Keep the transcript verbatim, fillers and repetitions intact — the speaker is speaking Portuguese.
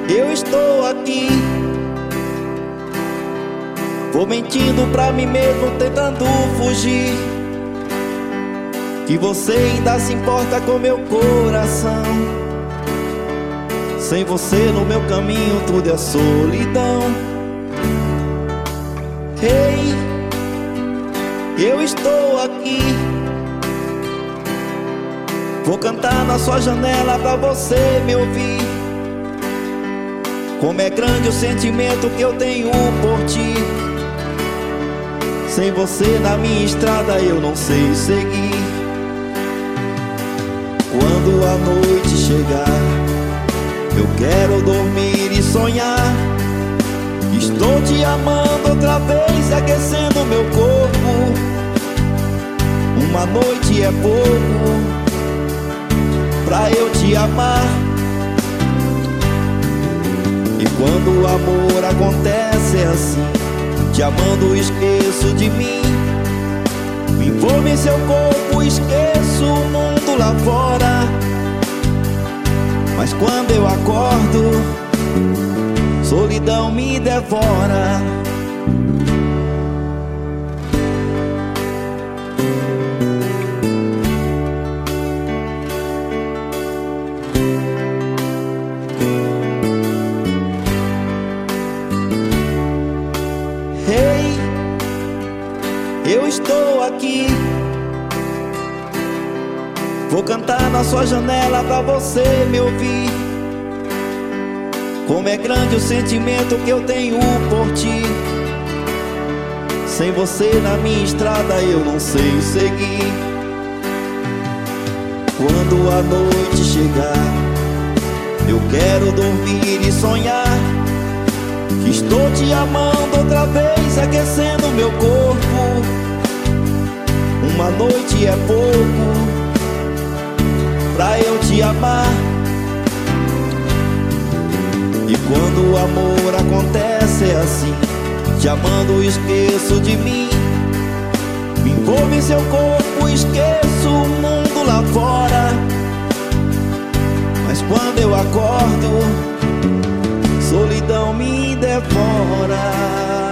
Eu estou aqui, vou mentindo pra mim mesmo, tentando fugir, que você ainda se importa com meu coração. Sem você no meu caminho tudo é solidão. Ei, eu estou aqui, vou cantar na sua janela pra você me ouvir. Como é grande o sentimento que eu tenho por ti. Sem você na minha estrada eu não sei seguir. Quando a noite chegar, eu quero dormir e sonhar. Estou te amando outra vez, aquecendo meu corpo. Uma noite é pouco pra eu te amar. E quando o amor acontece é assim, te amando esqueço de mim. Me envolvo em seu corpo, esqueço o mundo lá fora. Mas quando eu acordo, solidão me devora. Ei, eu estou aqui, vou cantar na sua janela pra você me ouvir. Como é grande o sentimento que eu tenho por ti. Sem você na minha estrada eu não sei seguir. Quando a noite chegar, eu quero dormir e sonhar. Que estou te amando outra vez, aquecendo meu corpo. Uma noite é pouco pra eu te amar. E quando o amor acontece é assim, te amando esqueço de mim. Me envolvo em seu corpo, esqueço o mundo lá fora. Mas quando eu acordo, solidão me devora.